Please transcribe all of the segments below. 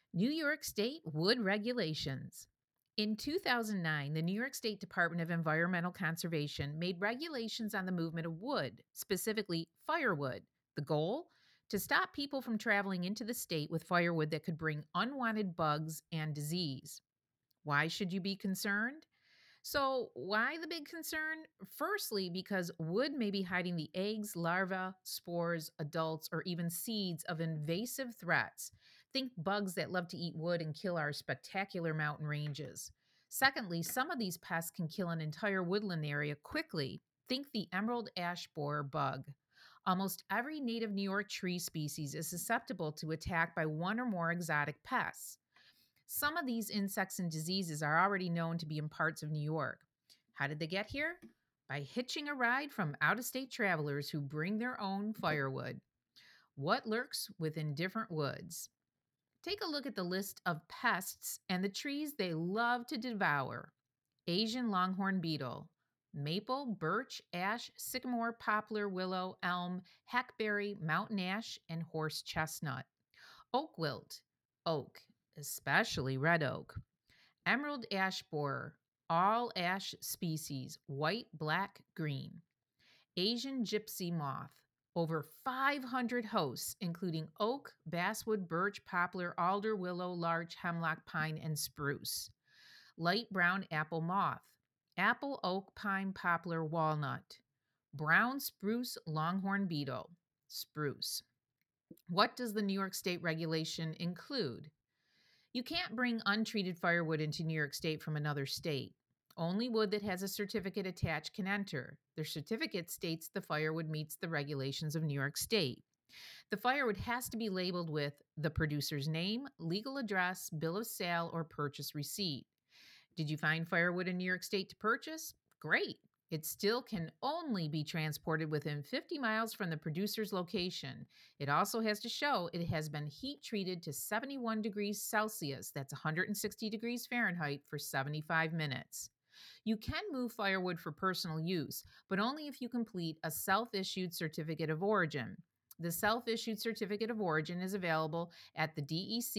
New York State wood regulations. In 2009, the New York State Department of Environmental Conservation made regulations on the movement of wood, specifically firewood. The goal? To stop people from traveling into the state with firewood that could bring unwanted bugs and disease. Why should you be concerned? So, why the big concern? Firstly, because wood may be hiding the eggs, larvae, spores, adults, or even seeds of invasive threats. Think bugs that love to eat wood and kill our spectacular mountain ranges. Secondly, some of these pests can kill an entire woodland area quickly. Think the emerald ash borer bug. Almost every native New York tree species is susceptible to attack by one or more exotic pests. Some of these insects and diseases are already known to be in parts of New York. How did they get here? By hitching a ride from out of state travelers who bring their own firewood. What lurks within different woods? Take a look at the list of pests and the trees they love to devour: Asian longhorn beetle, maple, birch, ash, sycamore, poplar, willow, elm, hackberry, mountain ash, and horse chestnut. Oak wilt, oak, especially red oak. Emerald ash borer, all ash species, white, black, green. Asian gypsy moth, over 500 hosts, including oak, basswood, birch, poplar, alder, willow, larch, hemlock, pine, and spruce. Light brown apple moth, apple, oak, pine, poplar, walnut. Brown spruce longhorn beetle, spruce. What does the New York State regulation include? You can't bring untreated firewood into New York State from another state. Only wood that has a certificate attached can enter. The certificate states the firewood meets the regulations of New York State. The firewood has to be labeled with the producer's name, legal address, bill of sale, or purchase receipt. Did you find firewood in New York State to purchase? Great. It still can only be transported within 50 miles from the producer's location. It also has to show it has been heat treated to 71 degrees Celsius, that's 160 degrees Fahrenheit, for 75 minutes. You can move firewood for personal use, but only if you complete a self issued certificate of origin. The self issued certificate of origin is available at the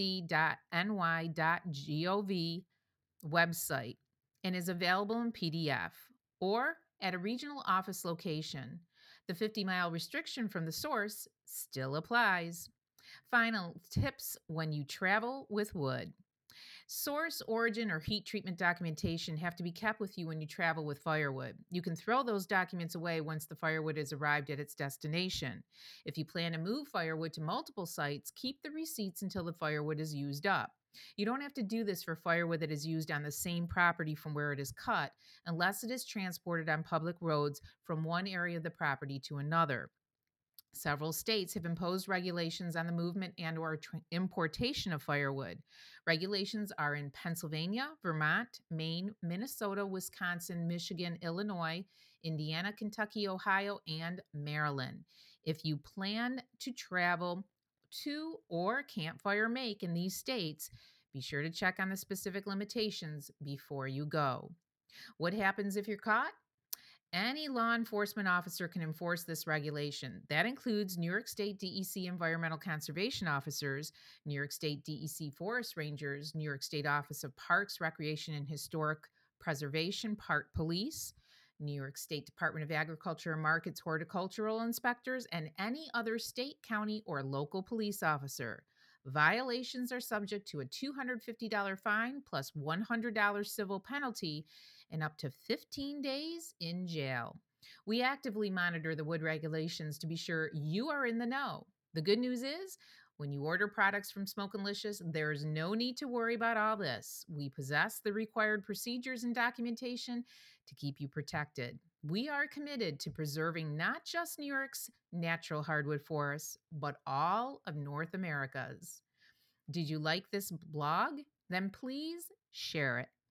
dec.ny.gov website and is available in PDF or at a regional office location. The 50-mile restriction from the source still applies. Final tips when you travel with wood. Source, origin, or heat treatment documentation have to be kept with you when you travel with firewood. You can throw those documents away once the firewood has arrived at its destination. If you plan to move firewood to multiple sites, keep the receipts until the firewood is used up. You don't have to do this for firewood that is used on the same property from where it is cut, unless it is transported on public roads from one area of the property to another. Several states have imposed regulations on the movement and or importation of firewood. Regulations are in Pennsylvania, Vermont, Maine, Minnesota, Wisconsin, Michigan, Illinois, Indiana, Kentucky, Ohio, and Maryland. If you plan to travel to or campfire make in these states, be sure to check on the specific limitations before you go. What happens if you're caught? Any law enforcement officer can enforce this regulation. That includes New York State DEC environmental conservation officers, New York State DEC forest rangers, New York State Office of Parks, Recreation, and Historic Preservation, Park Police, New York State Department of Agriculture and Markets horticultural inspectors, and any other state, county, or local police officer. Violations are subject to a $250 fine plus $100 civil penalty and up to 15 days in jail. We actively monitor the wood regulations to be sure you are in the know. The good news is, when you order products from Smokin'Licious, there's no need to worry about all this. We possess the required procedures and documentation to keep you protected. We are committed to preserving not just New York's natural hardwood forests, but all of North America's. Did you like this blog? Then please share it.